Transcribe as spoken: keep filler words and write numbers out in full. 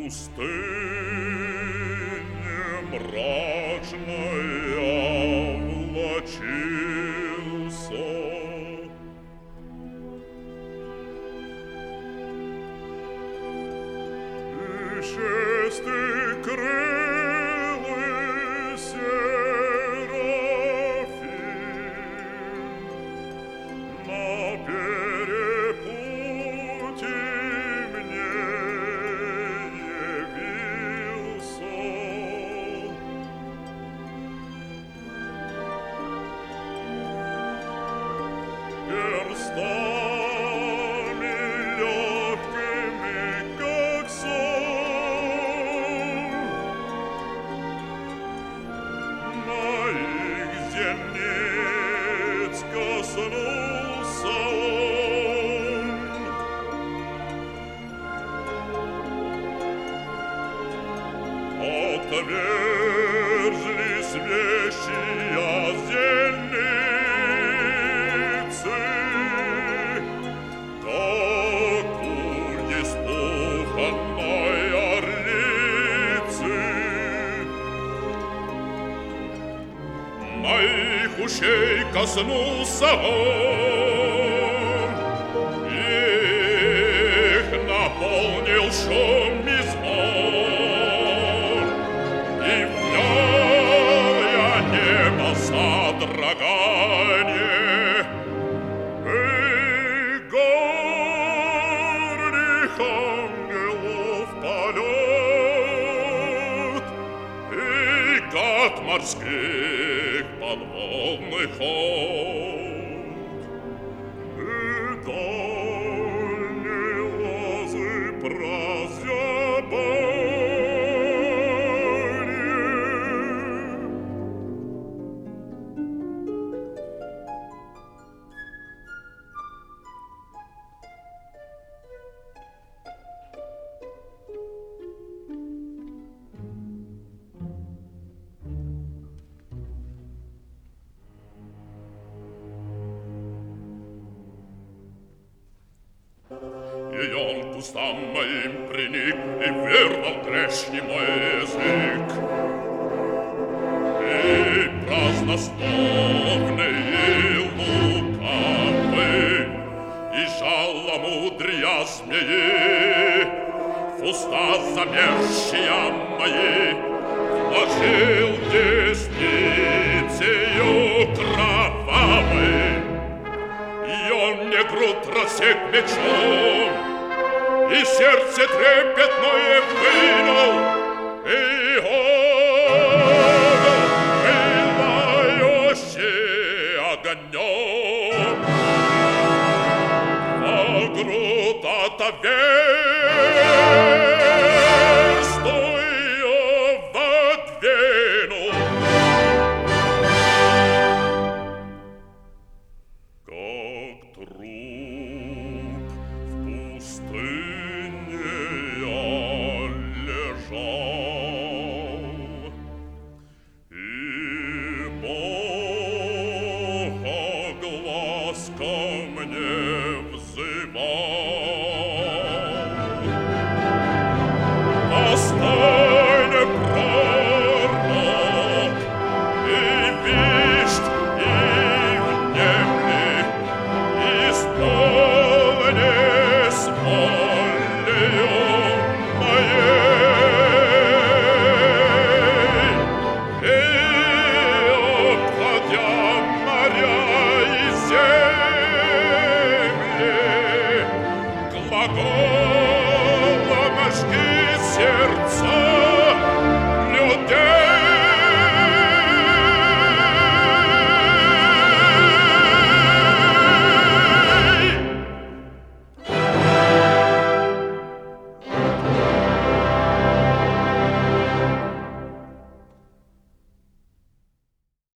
пустыне мрачной облачился. И шесты крылы серафим на перепутье мне явился. Перстами легкими, как сон, моих зениц коснулся он. Отверзлись вещия зеницы, как курь испуганной орлицы. Моих ушей коснулся он, их наполнил шум и звон, и внял я небо содрогание, и горных ангелов полет, и гад морских подводных ход, и дальние лозы прозябания. И он к устам моим приник, и вернул грешный мой язык. И празднословный, и лукавый, и жаломудрия змеи в уста замерзшие мои вложил десницею кровавой. И он мне грудь рассек мечом, и сердце трепетное вынул, и огонь, пылающий огнем. А грудь отовей